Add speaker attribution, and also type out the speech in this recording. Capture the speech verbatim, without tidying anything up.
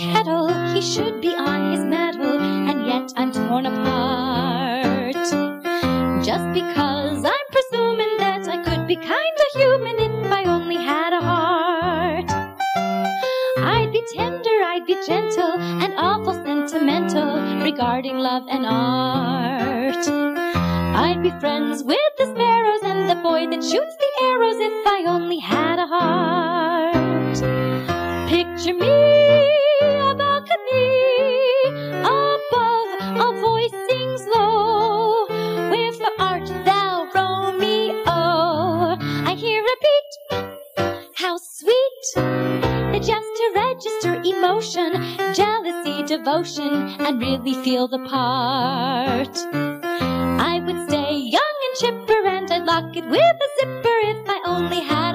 Speaker 1: kettle, he should be on his mettle, and yet I'm torn apart. Just because I'm presuming that I could be kinda human if I only had a heart. I'd be tender, I'd be gentle, and awful sentimental regarding love and art. I'd be friends with the sparrows and the boy that shoots the arrows if I only had a heart. Picture me, a balcony, above, a voice sings low. Wherefore art thou, Romeo? I hear a beat, how sweet, just to register emotion, jealousy, devotion, and really feel the part. I would stay young and chipper, and I'd lock it with a zipper if I only had